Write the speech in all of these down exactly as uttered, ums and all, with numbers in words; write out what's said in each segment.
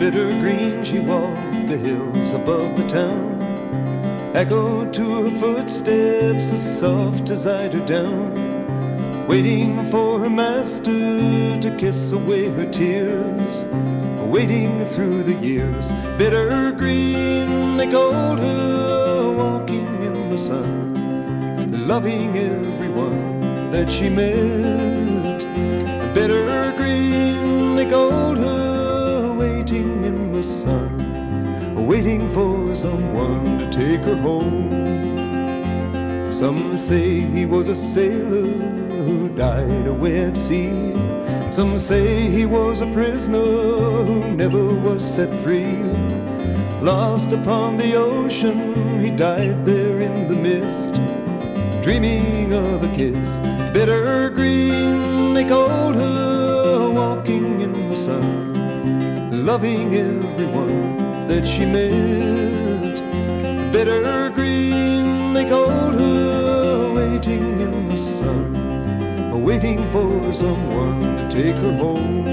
bitter green she walked the hills above the town. Echoed to her footsteps as soft as eider down, waiting for her master to kiss away her tears, waiting through the years. Bitter green, they called her, walking in the sun, loving everyone that she met. Bitter green, they called her, waiting in the sun, waiting for someone to take her home. Some say he was a sailor who died away at sea. Some say he was a prisoner who never was set free. Lost upon the ocean, he died there in the mist, dreaming of a kiss. Bitter green, they called her, walking in the sun, loving everyone that she met. Bitter green, they called her, waiting in the sun, waiting for someone to take her home.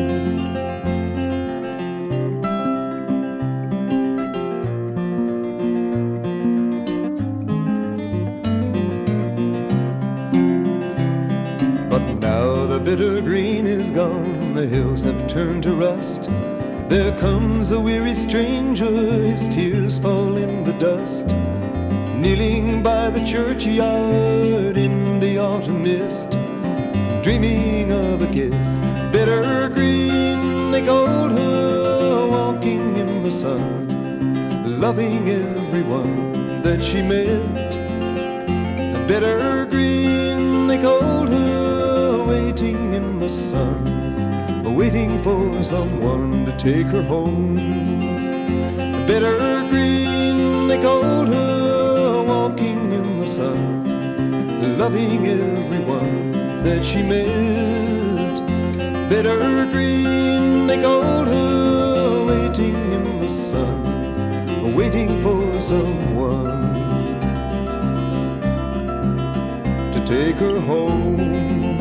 But now the bitter green is gone, the hills have turned to rust. There comes a weary stranger, his tears fall in the dust, kneeling by the churchyard in the autumn mist, dreaming of a kiss. Bitter green, they called her, walking in the sun, loving everyone that she met. Bitter green, they called her, waiting in the sun, waiting for someone to take her home. Bitter green, they called her, walking in the sun, loving everyone that she met. Bitter green, they called her, waiting in the sun, waiting for someone to take her home.